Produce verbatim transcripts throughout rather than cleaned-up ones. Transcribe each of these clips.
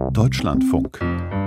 Deutschlandfunk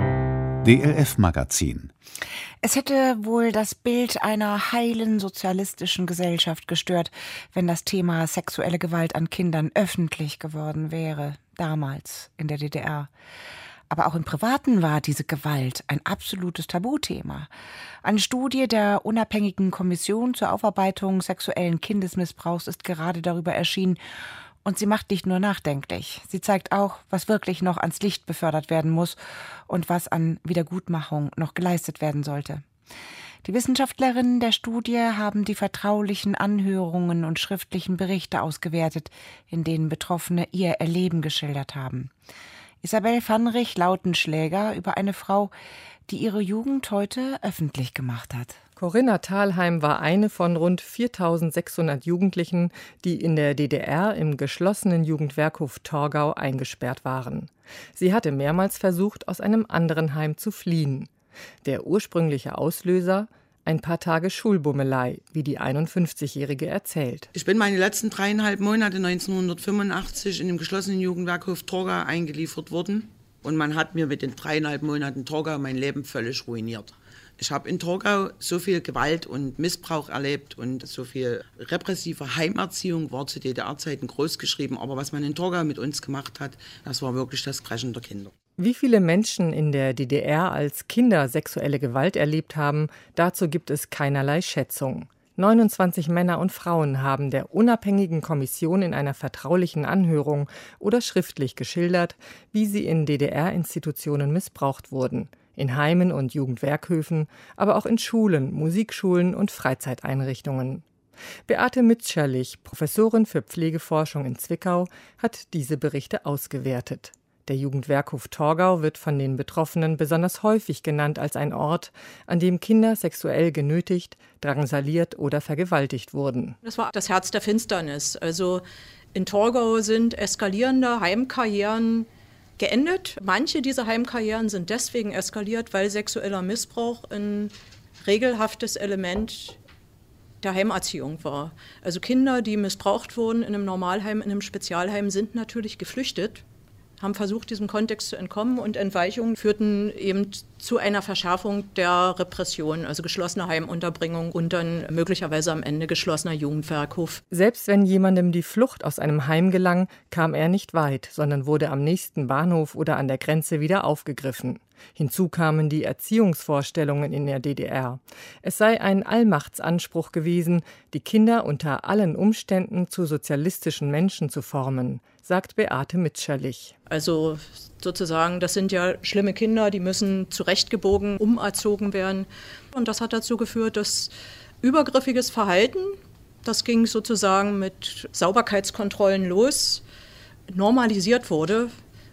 D L F-Magazin. Es hätte wohl das Bild einer heilen sozialistischen Gesellschaft gestört, wenn das Thema sexuelle Gewalt an Kindern öffentlich geworden wäre, damals in der D D R. Aber auch im Privaten war diese Gewalt ein absolutes Tabuthema. Eine Studie der unabhängigen Kommission zur Aufarbeitung sexuellen Kindesmissbrauchs ist gerade darüber erschienen. Und sie macht nicht nur nachdenklich. Sie zeigt auch, was wirklich noch ans Licht befördert werden muss und was an Wiedergutmachung noch geleistet werden sollte. Die Wissenschaftlerinnen der Studie haben die vertraulichen Anhörungen und schriftlichen Berichte ausgewertet, in denen Betroffene ihr Erleben geschildert haben. Isabel Vanrich-Lautenschläger über eine Frau, die ihre Jugend heute öffentlich gemacht hat. Corinna Thalheim war eine von rund viertausendsechshundert Jugendlichen, die in der D D R im geschlossenen Jugendwerkhof Torgau eingesperrt waren. Sie hatte mehrmals versucht, aus einem anderen Heim zu fliehen. Der ursprüngliche Auslöser? Ein paar Tage Schulbummelei, wie die einundfünfzigjährige erzählt. Ich bin meine letzten dreieinhalb Monate neunzehnhundertfünfundachtzig in dem geschlossenen Jugendwerkhof Torgau eingeliefert worden. Und man hat mir mit den dreieinhalb Monaten Torgau mein Leben völlig ruiniert. Ich habe in Torgau so viel Gewalt und Missbrauch erlebt und so viel repressive Heimerziehung war zu D D R-Zeiten großgeschrieben. Aber was man in Torgau mit uns gemacht hat, das war wirklich das Kreschen der Kinder. Wie viele Menschen in der D D R als Kinder sexuelle Gewalt erlebt haben, dazu gibt es keinerlei Schätzung. neunundzwanzig Männer und Frauen haben der unabhängigen Kommission in einer vertraulichen Anhörung oder schriftlich geschildert, wie sie in D D R-Institutionen missbraucht wurden. In Heimen und Jugendwerkhöfen, aber auch in Schulen, Musikschulen und Freizeiteinrichtungen. Beate Mitscherlich, Professorin für Pflegeforschung in Zwickau, hat diese Berichte ausgewertet. Der Jugendwerkhof Torgau wird von den Betroffenen besonders häufig genannt als ein Ort, an dem Kinder sexuell genötigt, drangsaliert oder vergewaltigt wurden. Das war das Herz der Finsternis. Also in Torgau sind eskalierende Heimkarrieren geendet. Manche dieser Heimkarrieren sind deswegen eskaliert, weil sexueller Missbrauch ein regelhaftes Element der Heimerziehung war. Also Kinder, die missbraucht wurden in einem Normalheim, in einem Spezialheim, sind natürlich geflüchtet, haben versucht, diesem Kontext zu entkommen, und Entweichungen führten eben zu einer Verschärfung der Repression, also geschlossene Heimunterbringung und dann möglicherweise am Ende geschlossener Jugendwerkhof. Selbst wenn jemandem die Flucht aus einem Heim gelang, kam er nicht weit, sondern wurde am nächsten Bahnhof oder an der Grenze wieder aufgegriffen. Hinzu kamen die Erziehungsvorstellungen in der D D R. Es sei ein Allmachtsanspruch gewesen, die Kinder unter allen Umständen zu sozialistischen Menschen zu formen, sagt Beate Mitscherlich. Also sozusagen, das sind ja schlimme Kinder, die müssen zurechtgebogen, umerzogen werden. Und das hat dazu geführt, dass übergriffiges Verhalten, das ging sozusagen mit Sauberkeitskontrollen los, normalisiert wurde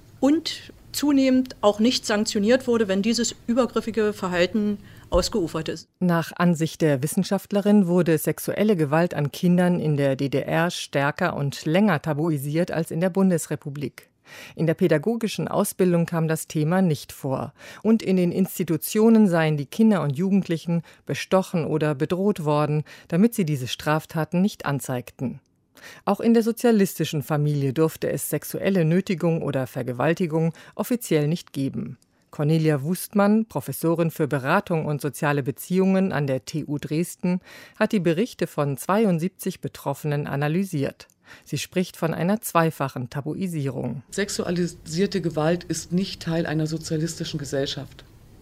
und zunehmend auch nicht sanktioniert wurde, wenn dieses übergriffige Verhalten ausgeufert ist. Nach Ansicht der Wissenschaftlerin wurde sexuelle Gewalt an Kindern in der D D R stärker und länger tabuisiert als in der Bundesrepublik. In der pädagogischen Ausbildung kam das Thema nicht vor. Und in den Institutionen seien die Kinder und Jugendlichen bestochen oder bedroht worden, damit sie diese Straftaten nicht anzeigten. Auch in der sozialistischen Familie durfte es sexuelle Nötigung oder Vergewaltigung offiziell nicht geben. Cornelia Wustmann, Professorin für Beratung und soziale Beziehungen an der T U Dresden, hat die Berichte von zweiundsiebzig Betroffenen analysiert. Sie spricht von einer zweifachen Tabuisierung. Sexualisierte Gewalt ist nicht Teil einer sozialistischen Gesellschaft.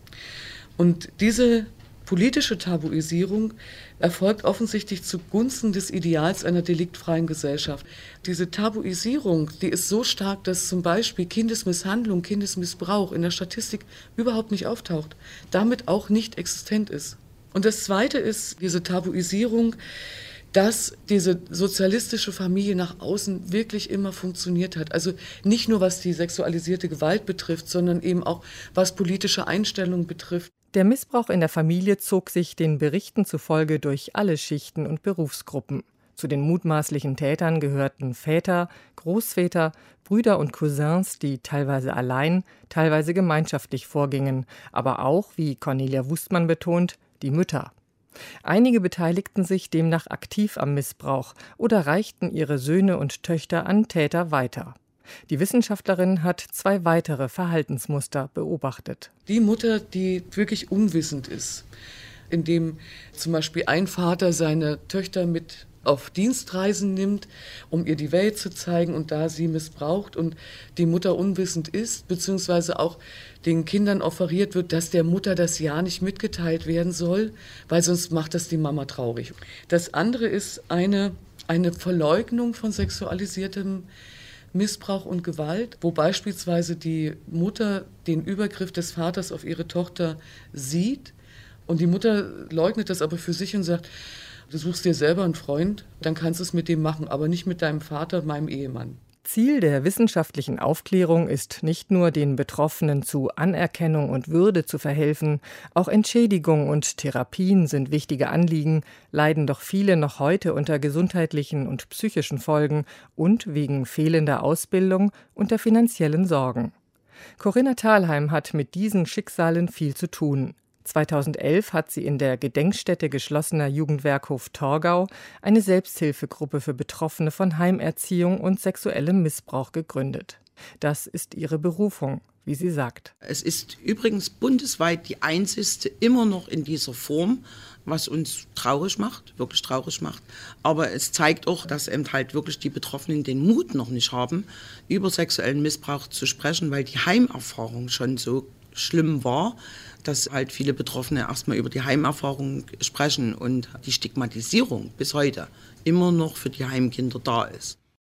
Und diese politische Tabuisierung erfolgt offensichtlich zugunsten des Ideals einer deliktfreien Gesellschaft. Diese Tabuisierung, die ist so stark, dass zum Beispiel Kindesmisshandlung, Kindesmissbrauch in der Statistik überhaupt nicht auftaucht, damit auch nicht existent ist. Und das Zweite ist diese Tabuisierung, dass diese sozialistische Familie nach außen wirklich immer funktioniert hat. Also nicht nur was die sexualisierte Gewalt betrifft, sondern eben auch was politische Einstellungen betrifft. Der Missbrauch in der Familie zog sich den Berichten zufolge durch alle Schichten und Berufsgruppen. Zu den mutmaßlichen Tätern gehörten Väter, Großväter, Brüder und Cousins, die teilweise allein, teilweise gemeinschaftlich vorgingen, aber auch, wie Cornelia Wustmann betont, die Mütter. Einige beteiligten sich demnach aktiv am Missbrauch oder reichten ihre Söhne und Töchter an Täter weiter. Die Wissenschaftlerin hat zwei weitere Verhaltensmuster beobachtet. Die Mutter, die wirklich unwissend ist, indem zum Beispiel ein Vater seine Töchter mit auf Dienstreisen nimmt, um ihr die Welt zu zeigen und da sie missbraucht und die Mutter unwissend ist, beziehungsweise auch den Kindern offeriert wird, dass der Mutter das ja nicht mitgeteilt werden soll, weil sonst macht das die Mama traurig. Das andere ist eine, eine Verleugnung von sexualisiertem Missbrauch und Gewalt, wo beispielsweise die Mutter den Übergriff des Vaters auf ihre Tochter sieht und die Mutter leugnet das aber für sich und sagt, du suchst dir selber einen Freund, dann kannst du es mit dem machen, aber nicht mit deinem Vater, meinem Ehemann. Ziel der wissenschaftlichen Aufklärung ist nicht nur, den Betroffenen zu Anerkennung und Würde zu verhelfen, auch Entschädigung und Therapien sind wichtige Anliegen, leiden doch viele noch heute unter gesundheitlichen und psychischen Folgen und wegen fehlender Ausbildung unter finanziellen Sorgen. Corinna Thalheim hat mit diesen Schicksalen viel zu tun. zweitausendelf hat sie in der Gedenkstätte geschlossener Jugendwerkhof Torgau eine Selbsthilfegruppe für Betroffene von Heimerziehung und sexuellem Missbrauch gegründet. Das ist ihre Berufung, wie sie sagt. Es ist übrigens bundesweit die einzigste immer noch in dieser Form, was uns traurig macht, wirklich traurig macht. Aber es zeigt auch, dass eben halt wirklich die Betroffenen den Mut noch nicht haben, über sexuellen Missbrauch zu sprechen, weil die Heimerfahrung schon so schlimm war, dass halt viele Betroffene erstmal über die Heimerfahrung sprechen und die Stigmatisierung bis heute immer noch für die Heimkinder da ist.